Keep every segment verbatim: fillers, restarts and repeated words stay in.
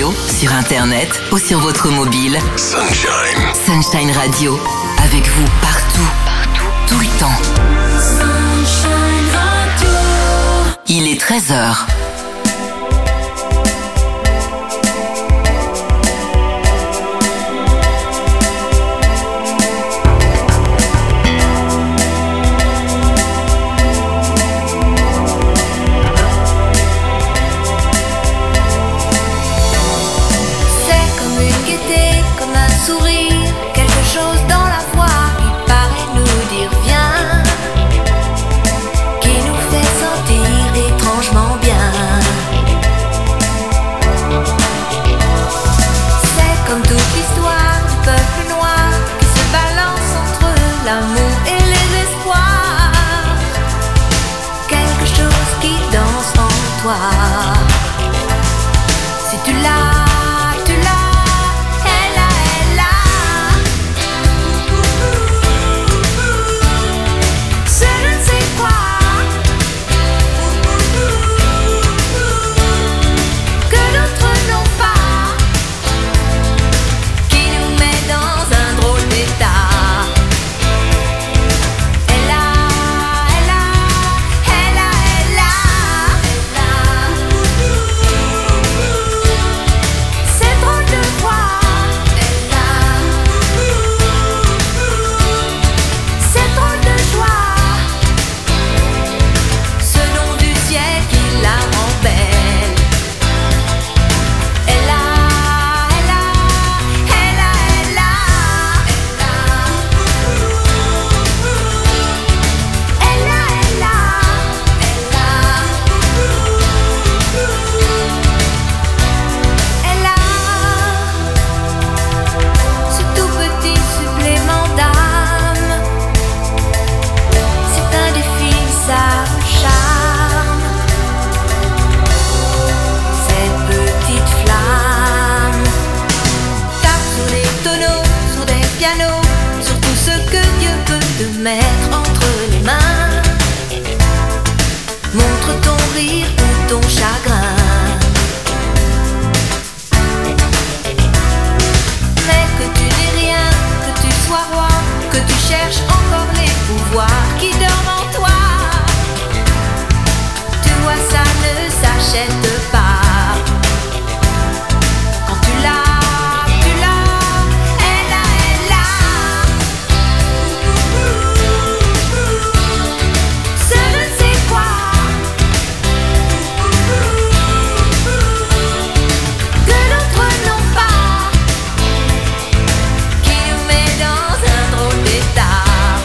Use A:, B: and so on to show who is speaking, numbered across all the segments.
A: radio, sur internet ou sur votre mobile.
B: Sunshine.
A: Sunshine Radio, avec vous partout, partout, tout le temps.
C: Sunshine Radio.
A: Il est treize heures.
C: Si tu l'as, tu l'as, elle a, elle a. C'est je ne sais quoi que d'autres n'ont pas, qui nous met dans un drôle d'état. Mettre entre les mains, montre ton rire ou ton chagrin. Mais que tu n'aies rien, que tu sois roi, que tu cherches encore les pouvoirs qui dorment en toi. Tu vois, ça ne s'achète pas. Quand tu l'as, qui nous met dans un drôle d'état.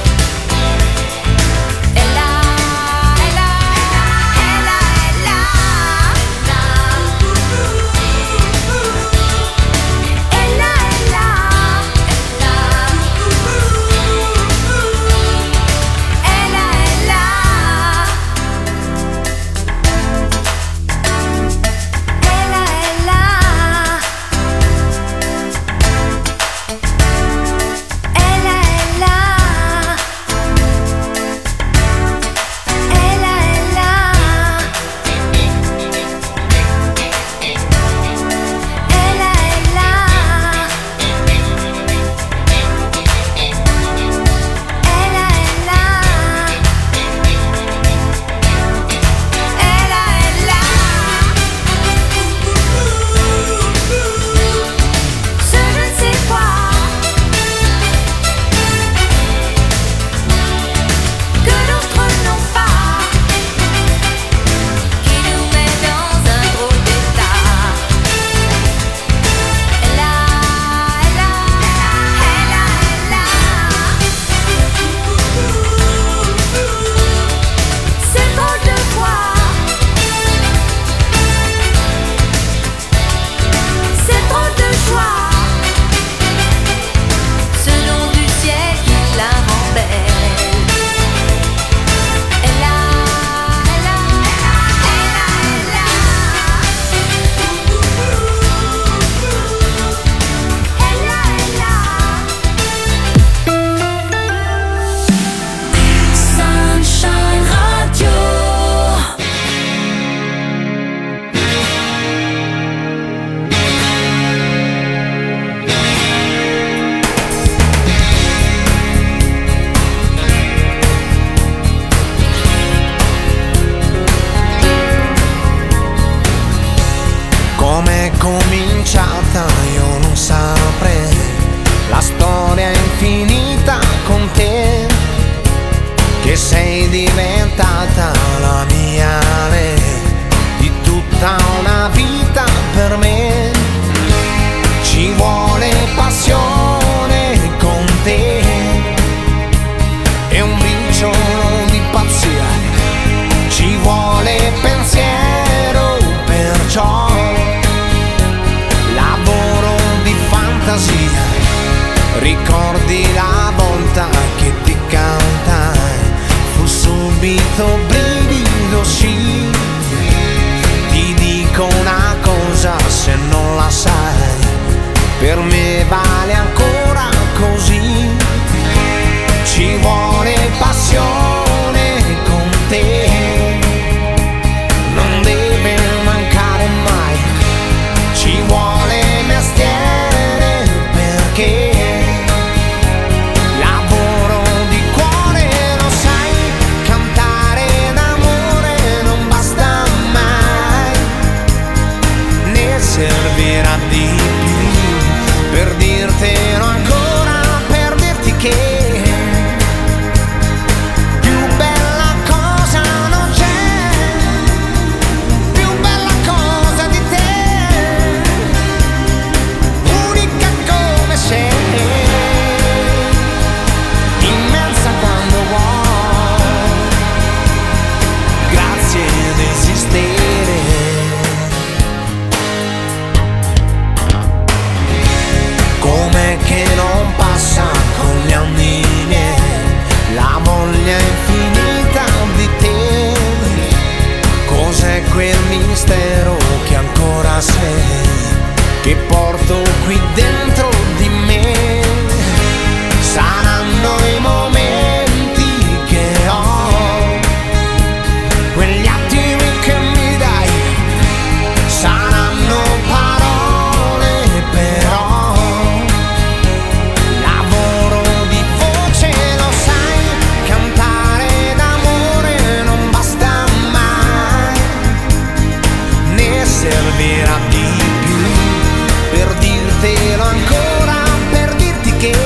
B: quel mistero che ancora sei, che porto qui dentro di me. Saranno i momenti che ho, quegli attimi che mi dai, saranno parole però, lavoro di voce, lo sai, cantare d'amore non basta mai, ne servirà di più per dirtelo ancora, per dirti che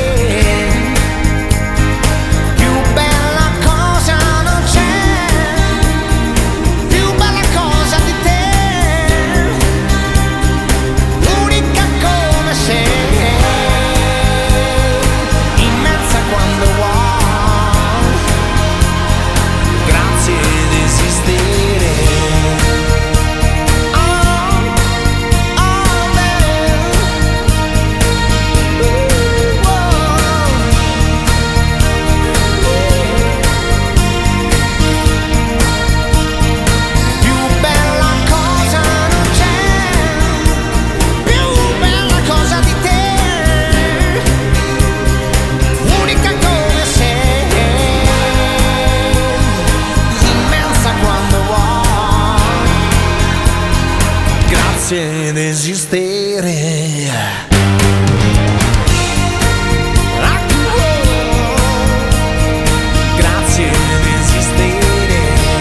B: ed esistere. Grazie ed esistere.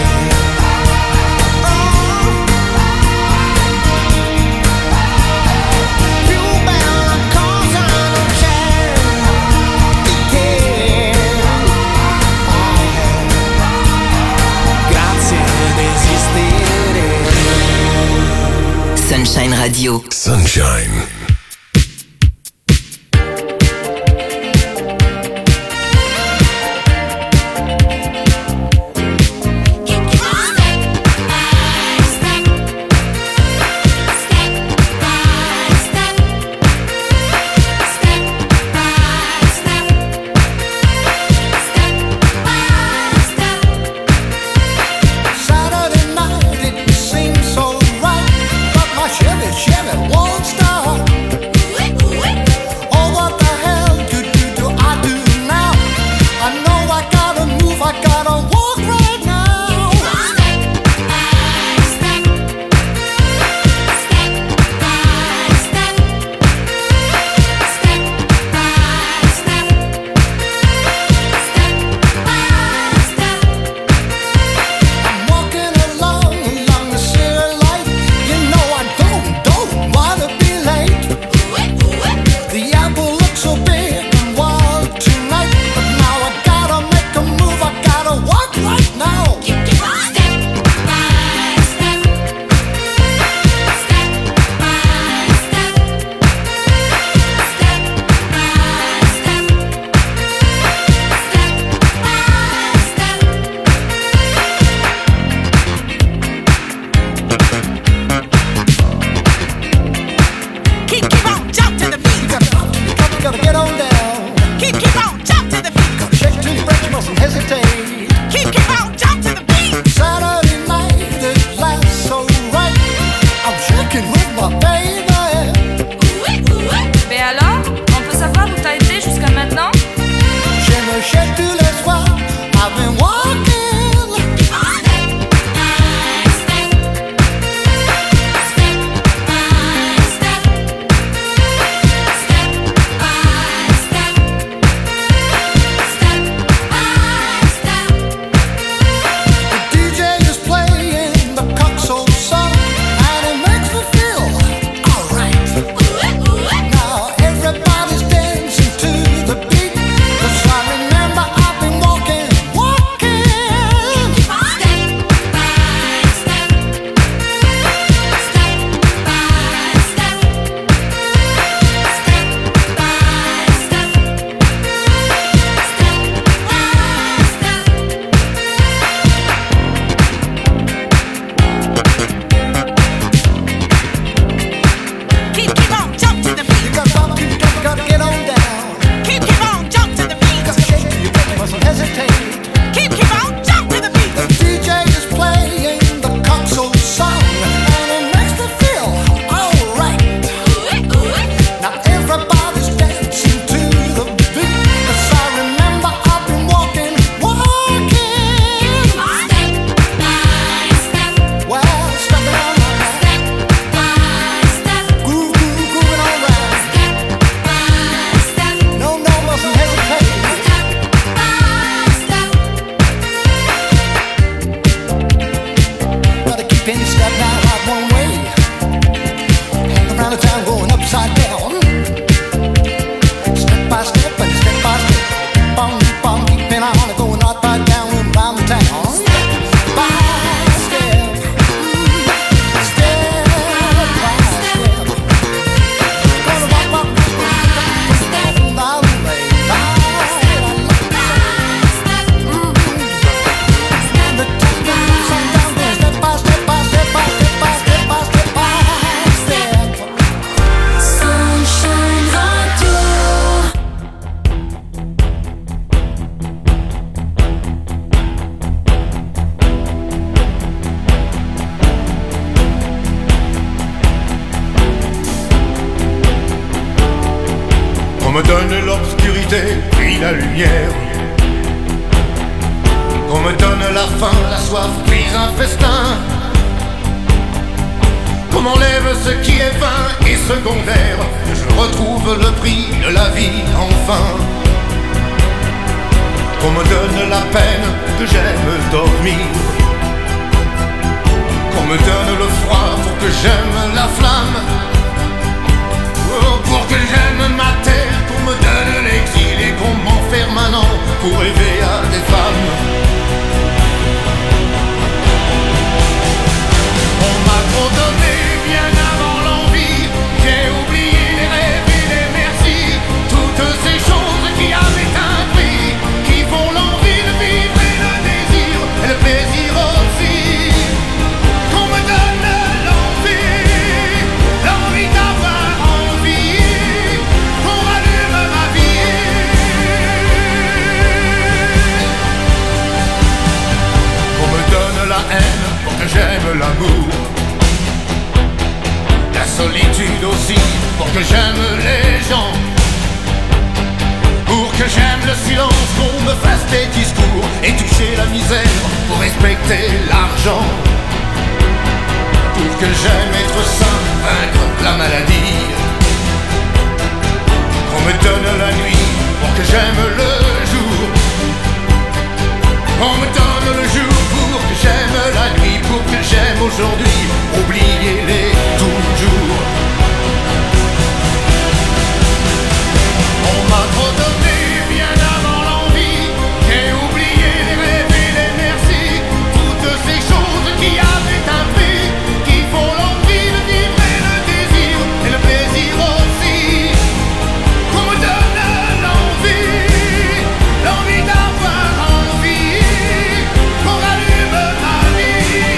B: Più bella cosa non c'è di te. Grazie ed esistere.
A: Sunshine Radio.
D: Sunshine.
B: Saturday night it seems so right, but my Chevy, Chevy won't stop.
D: me donne l'obscurité puis la lumière, qu'on me donne la faim, la soif puis un festin, qu'on m'enlève ce qui est vain et secondaire, que je retrouve le prix de la vie enfin, qu'on me donne la peine, que j'aime dormir, qu'on me donne le froid pour que j'aime la flamme, oh, pour que j'aime ma terre, qu'on me donne l'exil et qu'on m'enferme un an pour rêver à des femmes. On m'a trop donné bien avant l'envie, j'ai oublié les rêves et les merci, toutes ces choses qui avaient un prix, qui font l'envie de vivre et le désir et le plaisir aussi. Qu'on me donne l'envie, l'envie d'avoir envie, qu'on rallume ma vie. Qu'on me donne la haine pour que j'aime l'amour, la solitude aussi pour que j'aime les gens, pour que j'aime le silence, qu'on me fasse des discours et toucher la misère pour respecter l'argent, pour que j'aime être sain, vaincre la maladie, qu'on me donne la nuit pour que j'aime le jour, qu'on me donne le jour pour que j'aime la nuit, pour que j'aime aujourd'hui, oubliez-les toujours. On m'a trop donné bien avant l'envie, j'ai oublié les rêves et les merci, toutes ces choses qui avaient un prix, qui font l'envie de vivre et le désir et le plaisir aussi. Qu'on me donne l'envie, l'envie d'avoir envie, qu'on rallume ma vie.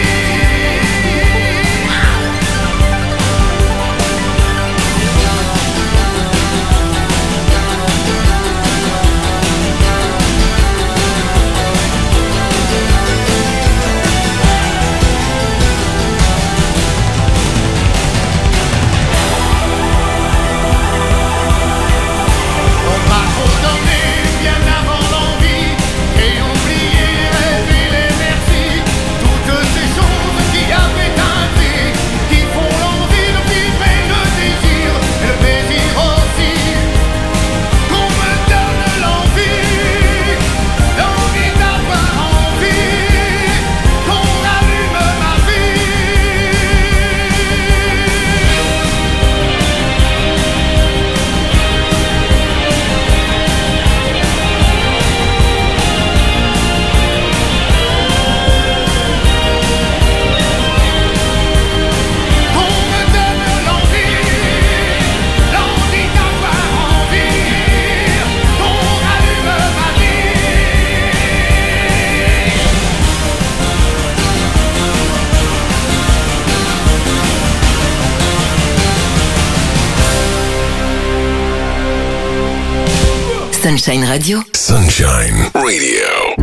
D: On m'a trop donné bien avant l'envie, j'ai oublié les rêves et les merci, toutes ces choses qui avaient un prix, qui font l'envie de vivre et le désir et le plaisir aussi. Qu'on me donne l'envie, l'envie d'avoir envie, qu'on rallume ma vie. Qu'on me donne l'envie, l'envie d'avoir envie, qu'on rallume ma vie.
A: Sunshine Radio.
E: Sunshine Radio.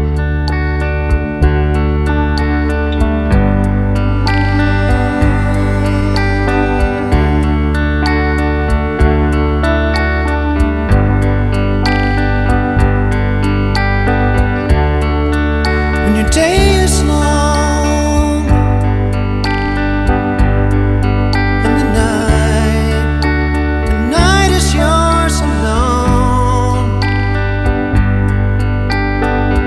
B: When your day is long and the night, the night is yours alone.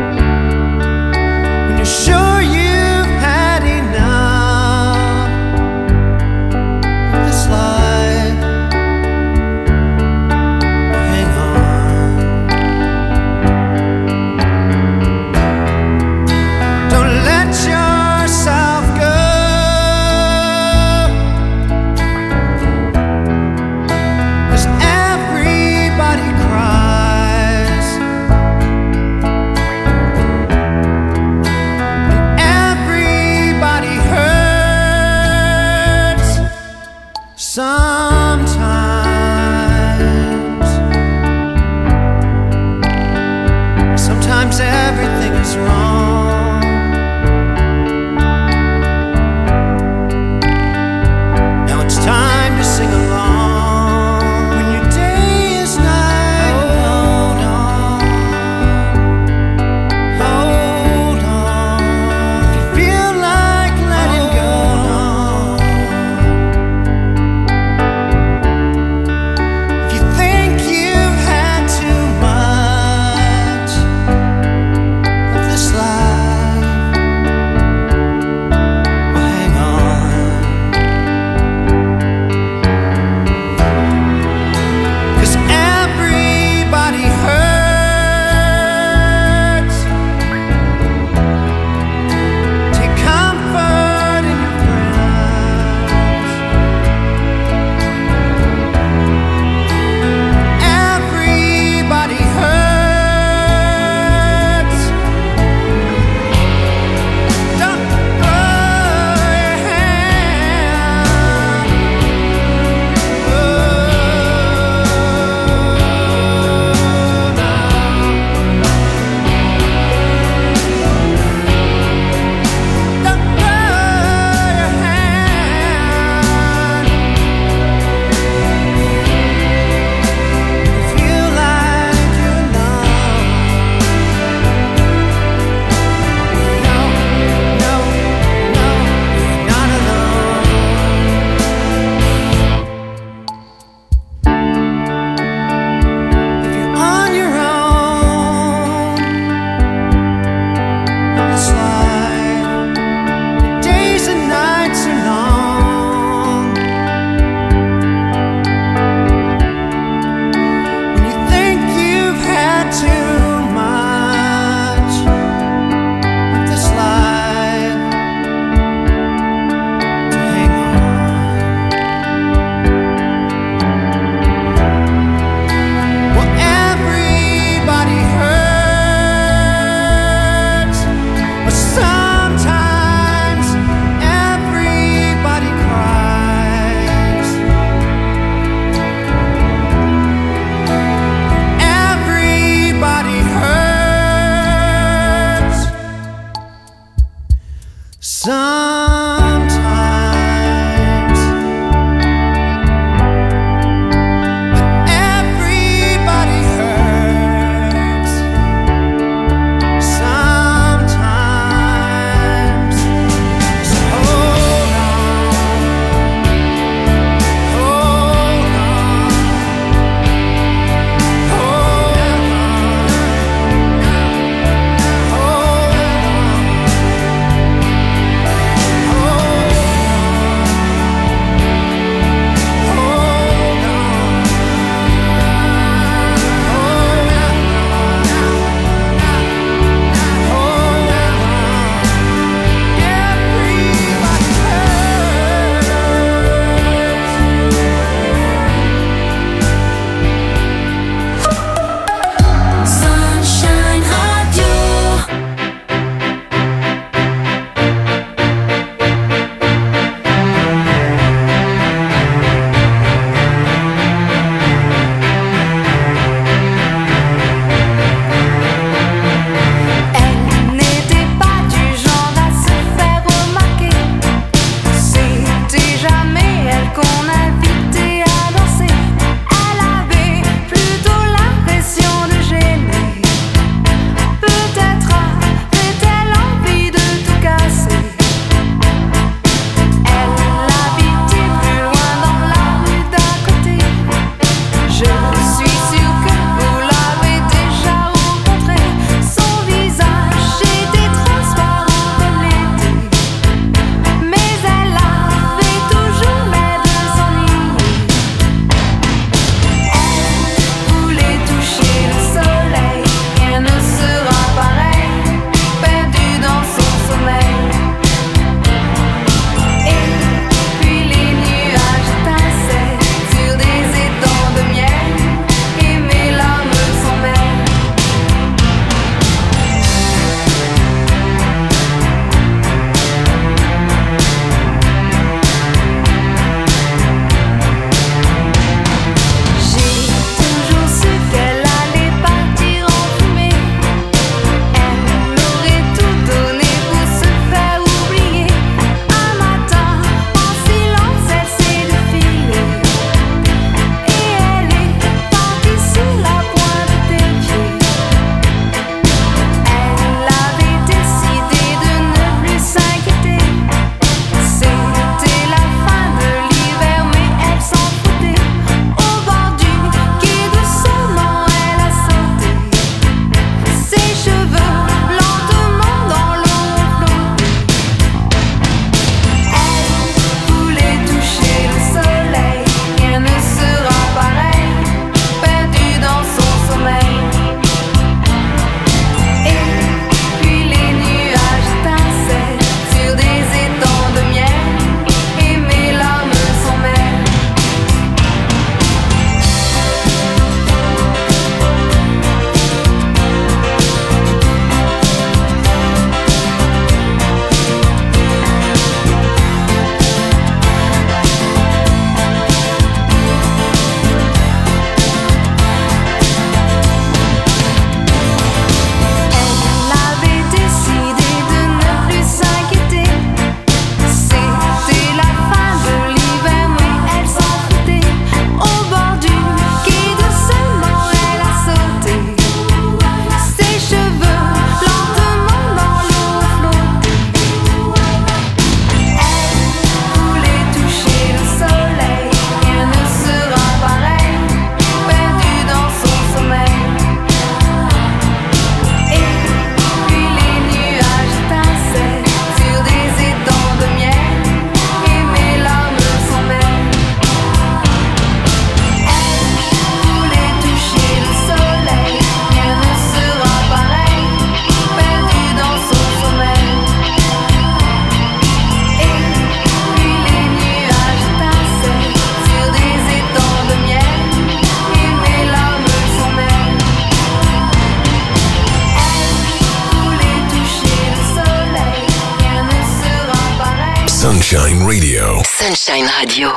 E: Sunshine Radio.
A: Sunshine Radio.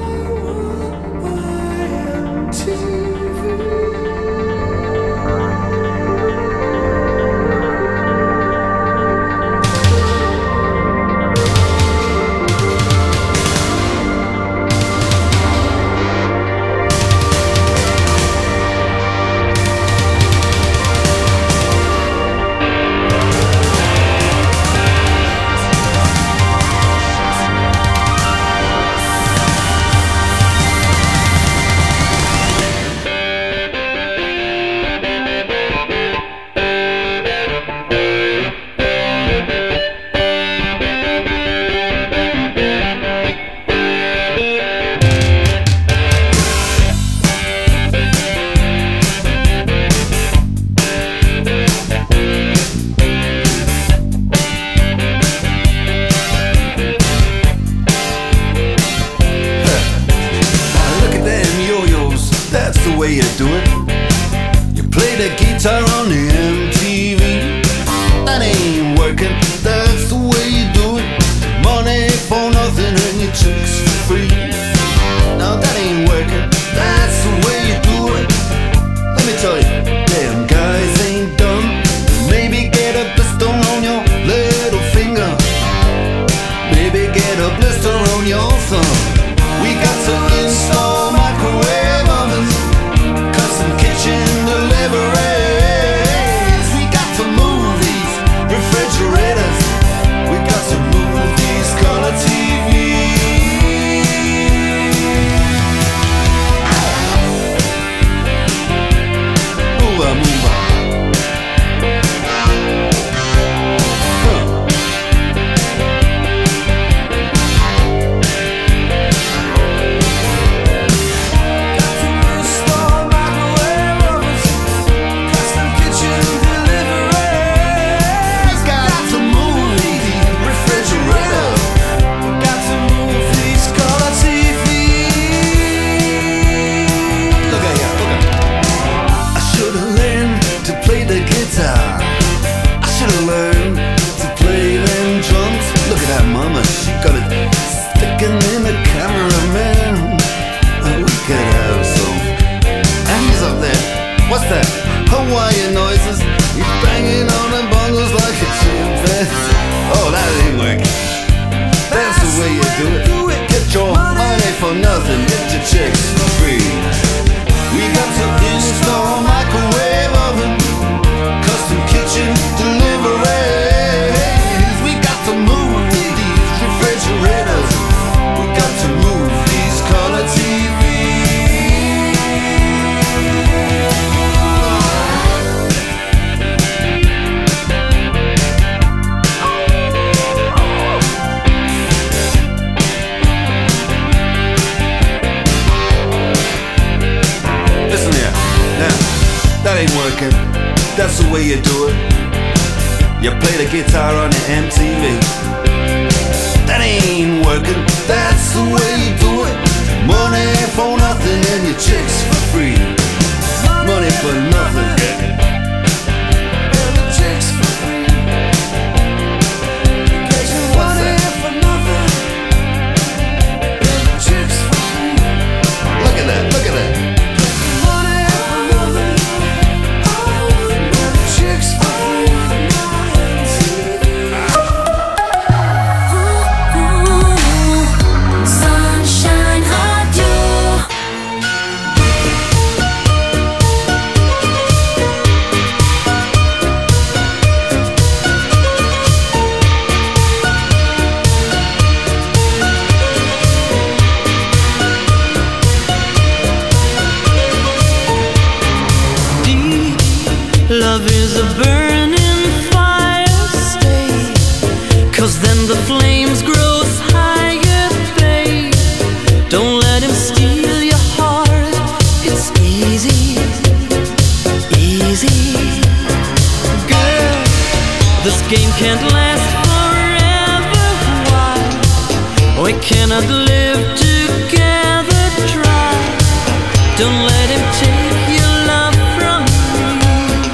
F: Don't let him take your love from me.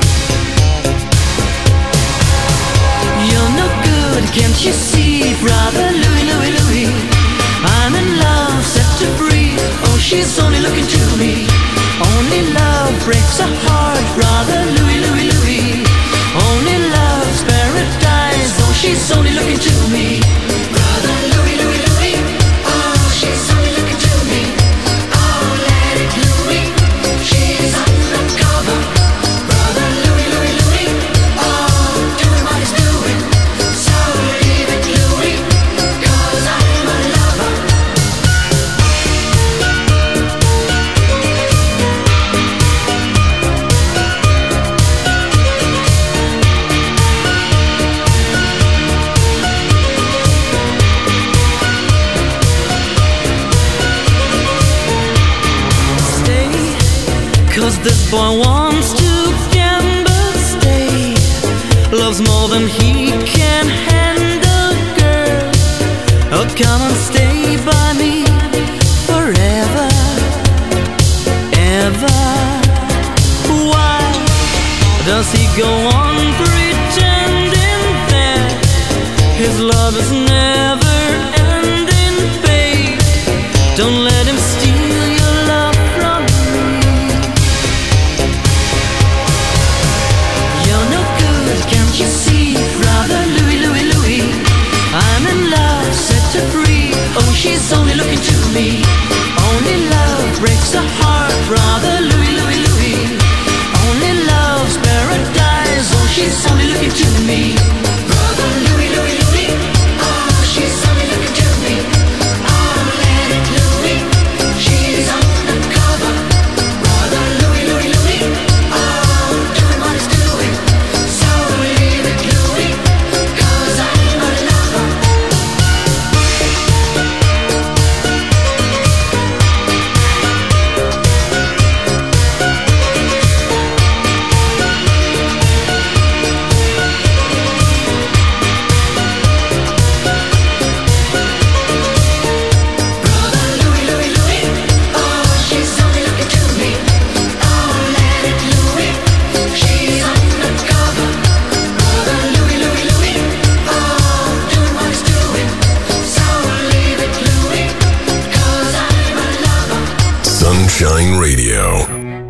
F: You're no good, can't you see, brother Louie, Louie, Louie? This boy wants to gamble, stay. Loves more than he can handle, girl. Oh, come and stay by me forever, ever. Why does he go on pretending that his love is never ending, babe? Don't let him steal your love from me. You're no good, can't you see? Brother Louis, Louis, Louis, I'm in love, set her free. Oh, she's only looking to me. Only love breaks a heart, brother Louis, Louis, Louis. Only love's paradise. Oh, she's only looking to me. Brother Louis, Louis, Louis. Oh, she's only looking to me. Oh, let it Louis. She's undercover. Brother Louis, Louis, Louis. Oh, doing what he's doing. So leave it Louis, 'cause I'm a lover.
E: Sunshine Radio.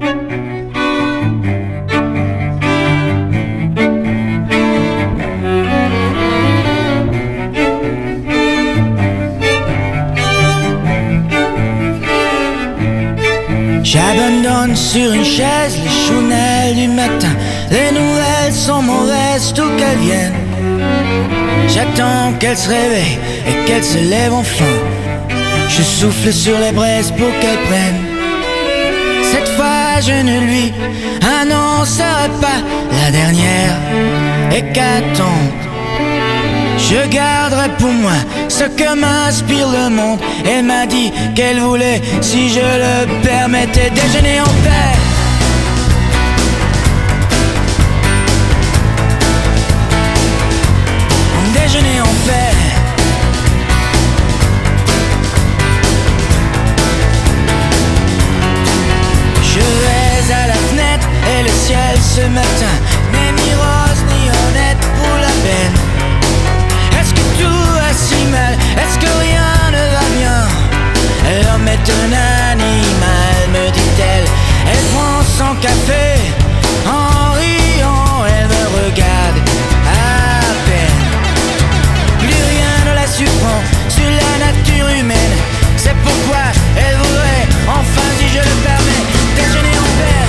B: J'abandonne sur une chaise les chounelles du matin. Les nouvelles sont mauvaises d'où qu'elles viennent. J'attends qu'elle se réveille et qu'elle se lève enfin. Je souffle sur les braises pour qu'elle prenne. Cette fois je ne lui annoncerai pas la dernière hécatombe. Je garderai pour moi ce que m'inspire le monde. Elle m'a dit qu'elle voulait, si je le permettais, déjeuner en paix. Déjeuner en paix. Je vais à la fenêtre et le ciel ce matin n'est ni rose ni honnête pour la peine. Est-ce que tout va si mal? Est-ce que rien ne va bien? L'homme est un animal, me dit-elle. Elle prend son café en riant, elle me regarde à peine. Plus rien ne la surprend sur la nature humaine. C'est pourquoi elle voudrait, enfin si je le permets, déjeuner en paix.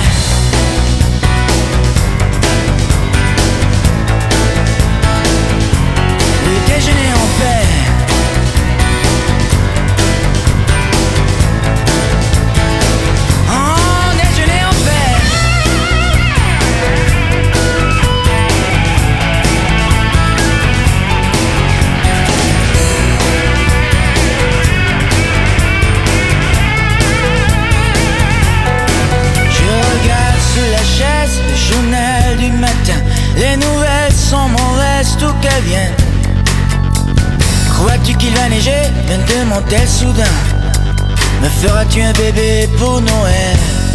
B: Le déjeuner en paix. En déjeuner en paix. Je regarde sur la chaise le journal du matin. Les nouvelles sont mauvaises d'où qu'elles viennent. Crois-tu qu'il va neiger? Me demande-t-elle soudain. Me feras-tu un bébé pour Noël?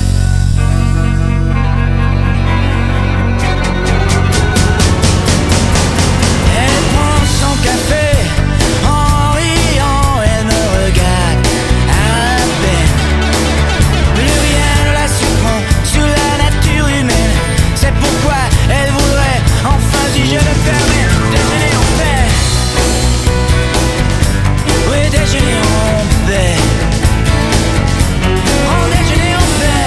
B: Elle prend son café en riant, elle me regarde à peine. Plus rien ne la surprend sur la nature humaine. C'est pourquoi elle voudrait, enfin si je le permets, déjeuner en paix. Oui, déjeuner en paix. En déjeuner en paix.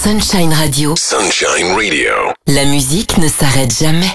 A: Sunshine Radio.
E: Sunshine Radio.
A: La musique ne s'arrête jamais.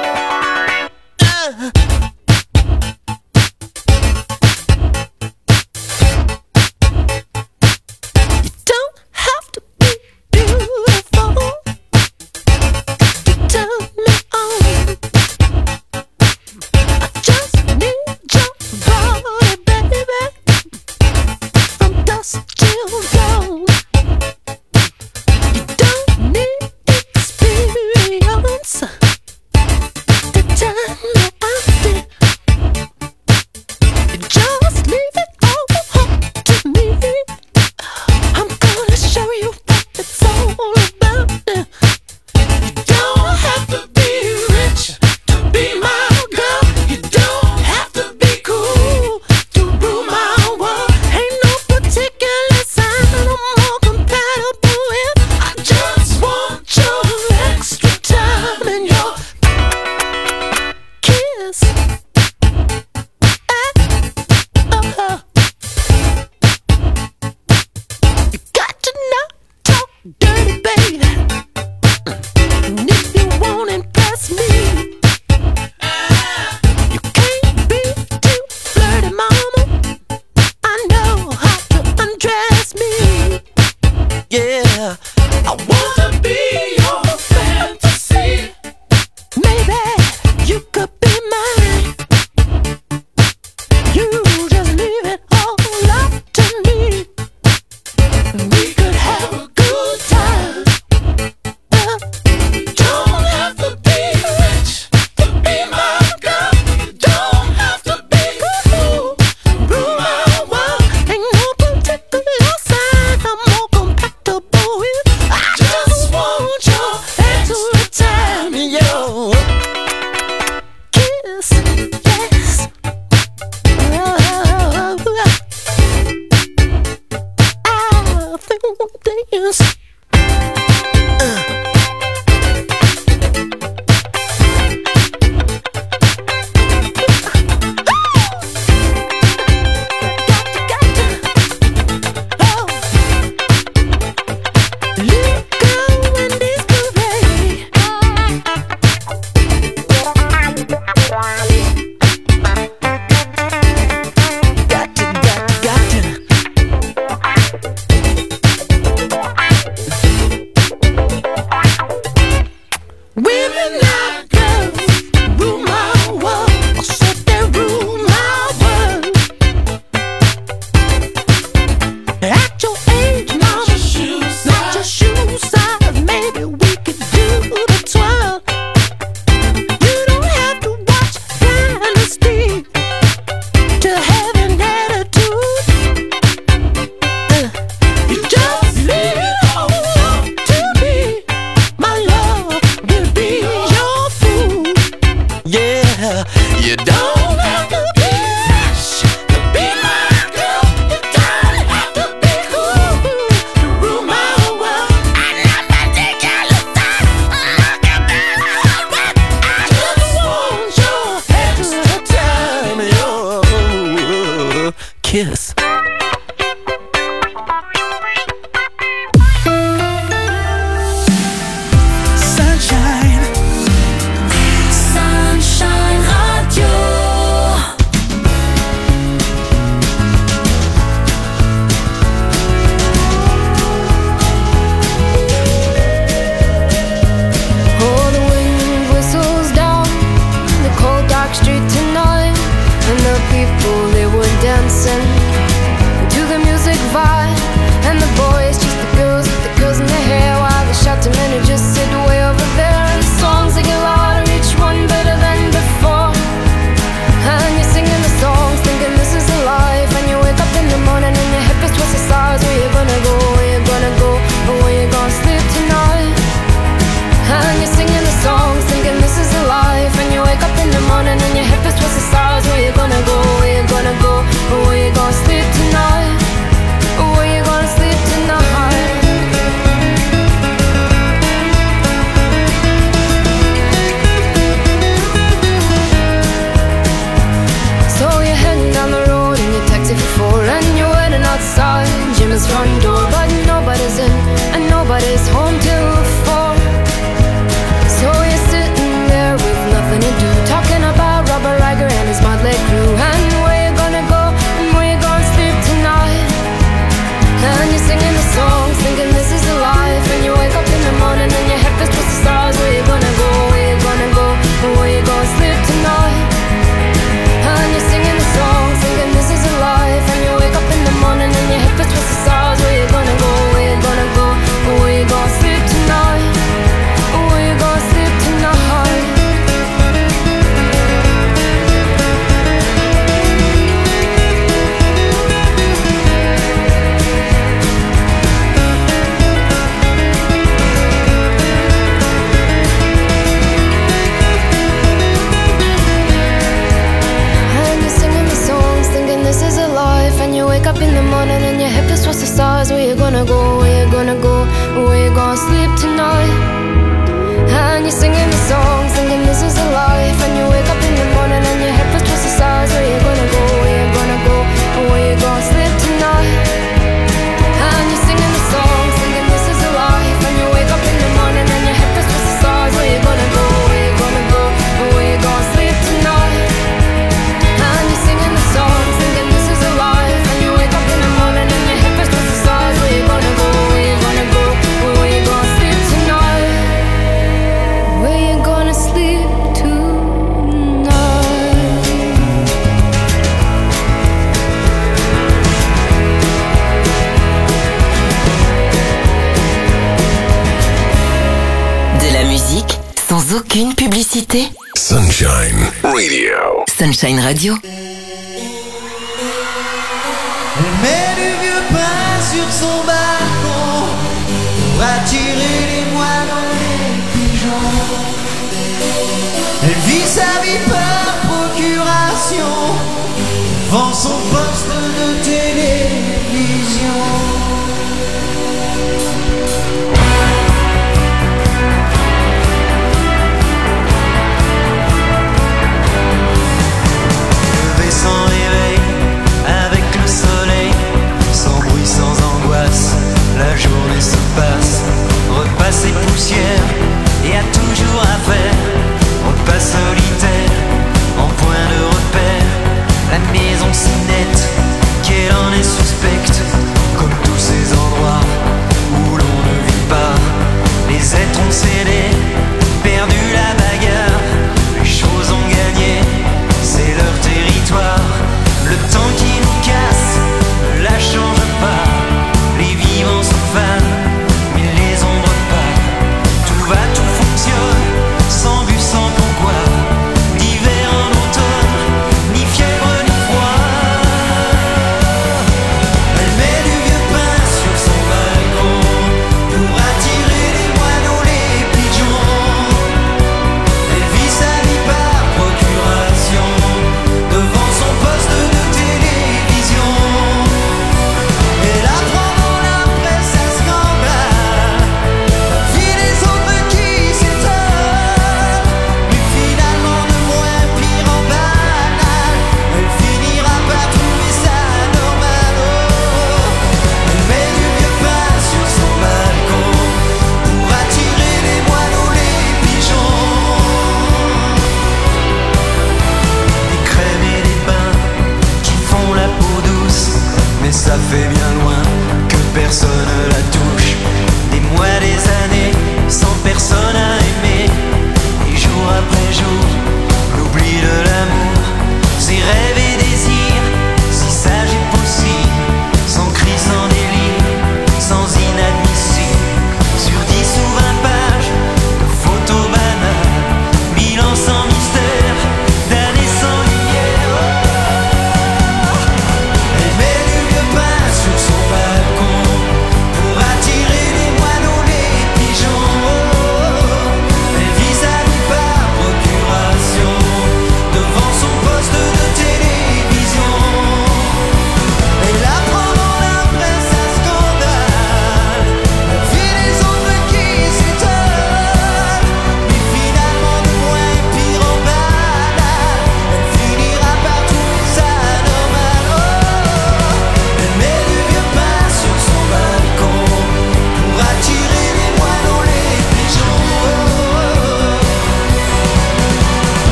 B: Kiss. Sunshine.
C: Sunshine Radio.
G: Oh, the wind whistles down the cold dark street tonight, and the people, they were dancing to the music vibe, and the boys chased the girls with the girls in their hair, while the shouting men who just sit way over there. And the songs they get louder, each one better than before, and you're singing the songs thinking this is a life, and you wake up in the morning and your hip is twisted sides. Where you gonna go, where you gonna go, or where you gonna sleep tonight? And you're singing the songs thinking this is a life, and you wake up in the morning and your hip is twisted sides. Where you gonna go, where you gonna go, or where you gonna sleep tonight? Or where you gonna sleep tonight?
A: sans aucune publicité.
E: Sunshine Radio.
A: Sunshine Radio.
B: Elle met du vieux pain sur son balcon pour attirer les moines dans les pigeons. Elle vit sa vie par procuration, vend son poste de télévision. Levé sans réveil, avec le soleil, sans bruit, sans angoisse, la journée se passe, repasse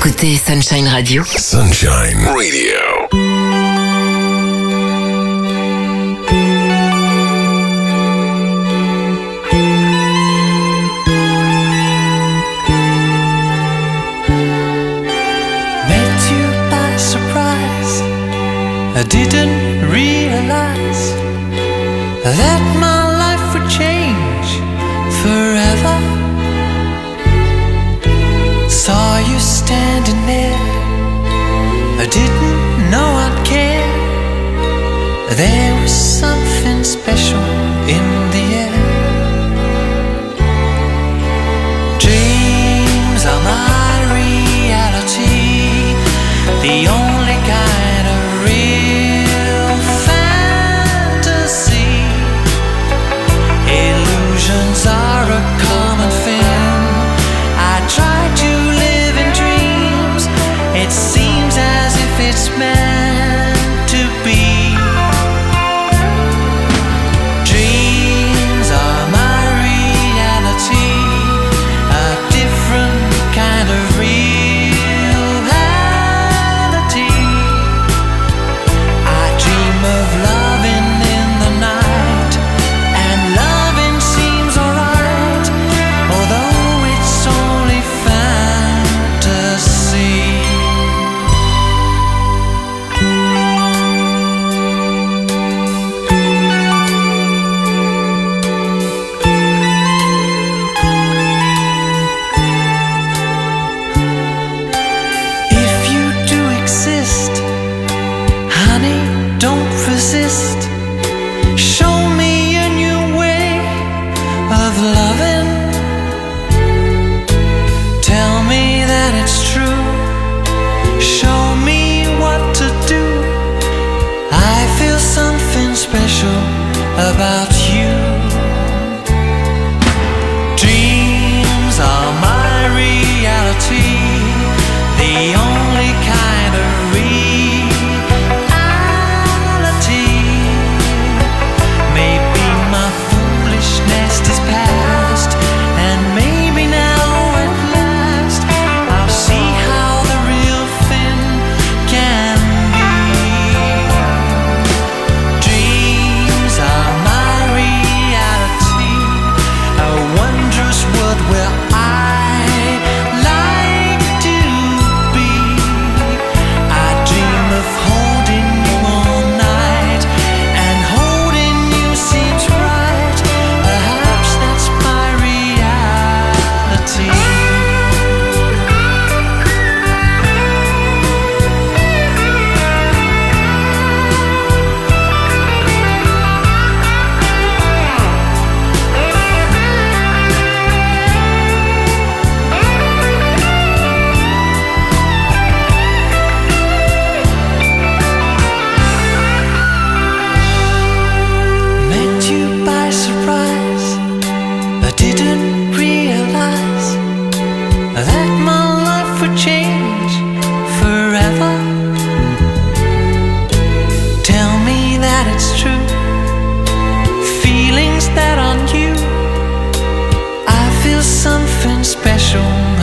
A: écoutez Sunshine Radio.
E: Sunshine Radio.
B: I didn't realize that my life would change forever. Saw you standing there, I didn't know I'd care. There was something special in the air. Dreams are my reality, the only kind of real fantasy. Illusions are a common thing. I try to live in dreams. It seems as if it's meant to be. Dreams are my reality, a different kind of reality. I dream of loving in the night, and loving seems alright, although it's only fantasy. If you do exist, honey, don't resist. Show me a new way of loving. Tell me that it's true. Show me what to do. I feel something special about you. Dreams are my reality, the only kind of reality. Maybe my foolishness is past, and maybe now at last I'll see how the real thing can be. Dreams are my reality, a wondrous world where I like to be. I dream of holding you all night, and holding you seems right. Perhaps that's my reality. Met you by surprise, I didn't realize that my life would change forever. Tell me that it's true. Feelings that aren't you, I feel something special